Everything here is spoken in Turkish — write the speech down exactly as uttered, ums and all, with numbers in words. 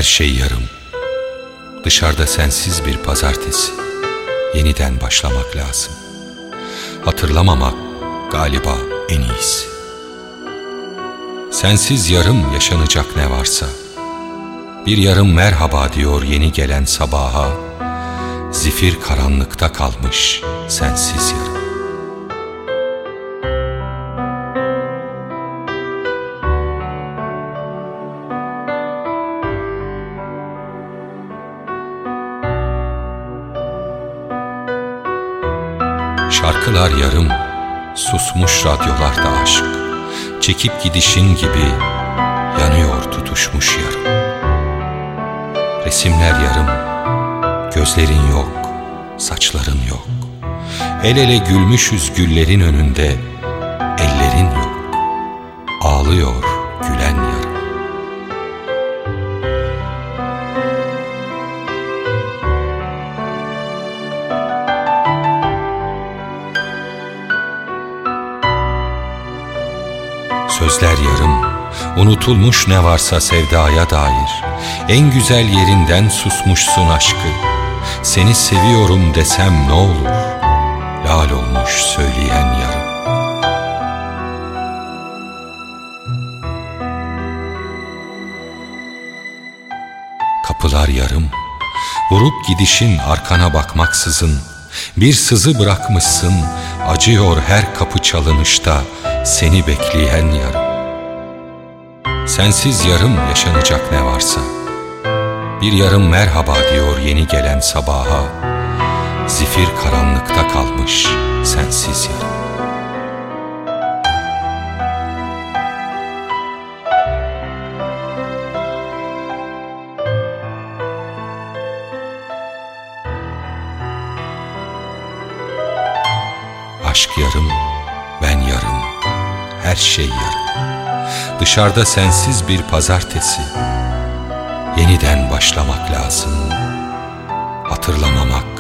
şey yarım. Dışarıda sensiz bir pazartesi. Yeniden başlamak lazım. Hatırlamamak galiba en iyisi. Sensiz yarım yaşanacak ne varsa. Bir yarım merhaba diyor yeni gelen sabaha. Zifir karanlıkta kalmış sensiz yarım. Şarkılar yarım, susmuş radyolarda aşk. Çekip gidişin gibi yanıyor tutuşmuş yarım. Resimler yarım, gözlerin yok, saçların yok. El ele gülmüşüz güllerin önünde, ellerin yok. Ağlıyor gülen yarım. Sözler yarım, unutulmuş ne varsa sevdaya dair. En güzel yerinden susmuşsun aşkı. Seni seviyorum desem ne olur? Lal olmuş söyleyen yarım. Kapılar yarım, vurup gidişin arkana bakmaksızın. Bir sızı bırakmışsın, acıyor her kapı çalınışta. Seni bekleyen yarım. Sensiz yarım yaşanacak ne varsa. Bir yarım merhaba diyor yeni gelen sabaha. Zifir karanlıkta kalmış sensiz yarım. Aşk yarım, ben yarım. Her şey yarım. Dışarıda sensiz bir pazartesi. Yeniden başlamak lazım. Hatırlamamak